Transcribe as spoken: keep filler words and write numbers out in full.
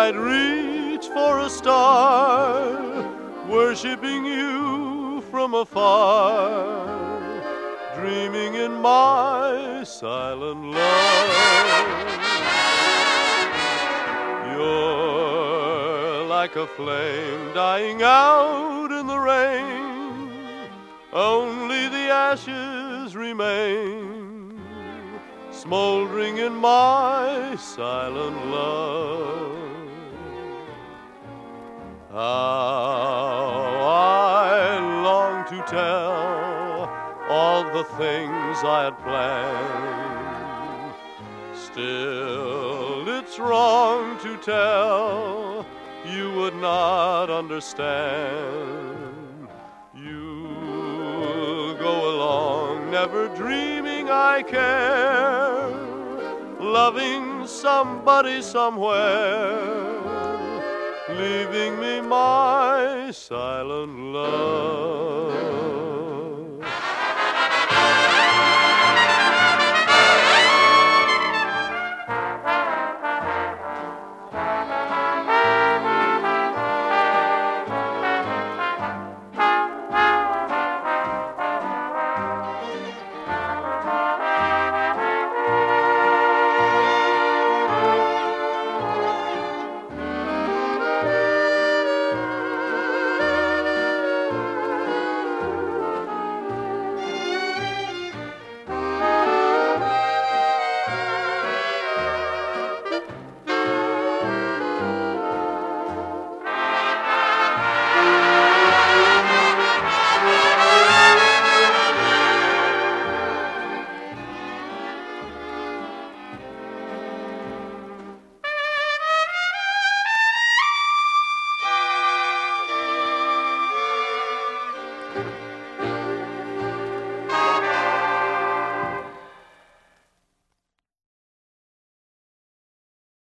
I'd reach for a star, worshiping you from afar, dreaming in my silent love. You're like a flame dying out in the rain, only the ashes remain, smoldering in my silent love. How I long to tell all the things I had planned, still it's wrong to tell, you would not understand. You go along never dreaming I care, loving somebody somewhere, leaving me my silent love.